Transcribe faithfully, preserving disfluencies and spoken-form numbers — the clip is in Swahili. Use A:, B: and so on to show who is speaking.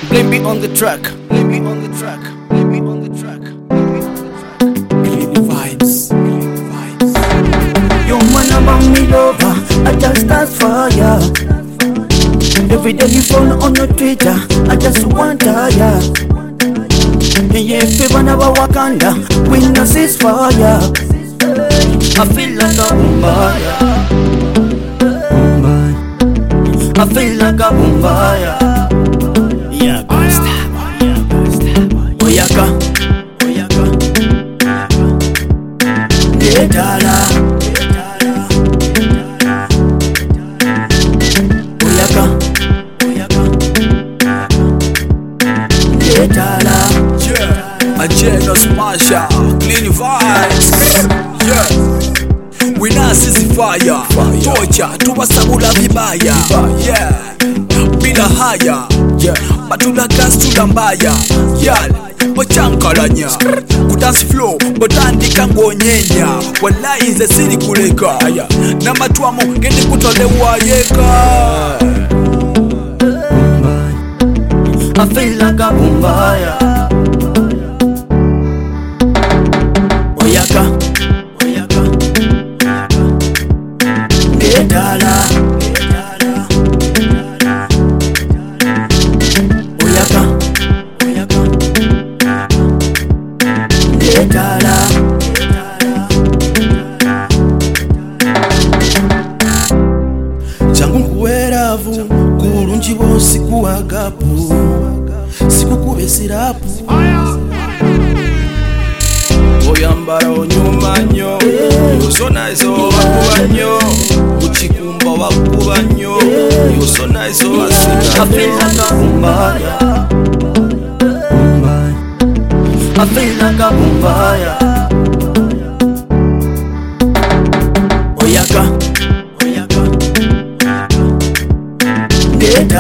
A: Play me on the track. Play me on the track. Play me on the track. Play me on the track.
B: Clean vibes. Clean vibes.
C: Your man about me lover, I just ask for ya. Every day you follow on your Twitter, I just want ya. Yeah, people never Wakanda, we no ceasefire. I feel like a bumbaya. I feel like a bumbaya. Yeah, basta. Yeah, basta. Oyaka, oyaka, Detala, oyaka, oyaka, Detala.
B: Yeah, a Geno Smasher, clean vibes. Yeah, we not sisi fire, tocha tubasabula vibaya. Yeah, bila haya, yeah, matula gas tulambaya. Yeah, ochankalanya ku dance floor botandika ngonyenya. Wallahi nze siri kuleka namatwamo ngende kutolewa yeka.
C: I feel like a bumbaya. Oyaka, oyaka, Detala, oyaka, oyaka, Detala.
A: Changu nkuweravu kulungi bosi kuwagapu sikukube sirapu oyambara onyuma nnyo so nice wakuba nnyo ukikumba wakuba nnyo you so nice
C: I feel like a bumbaya. I feel like a bumbaya. Oyaka, oyaka, Detala.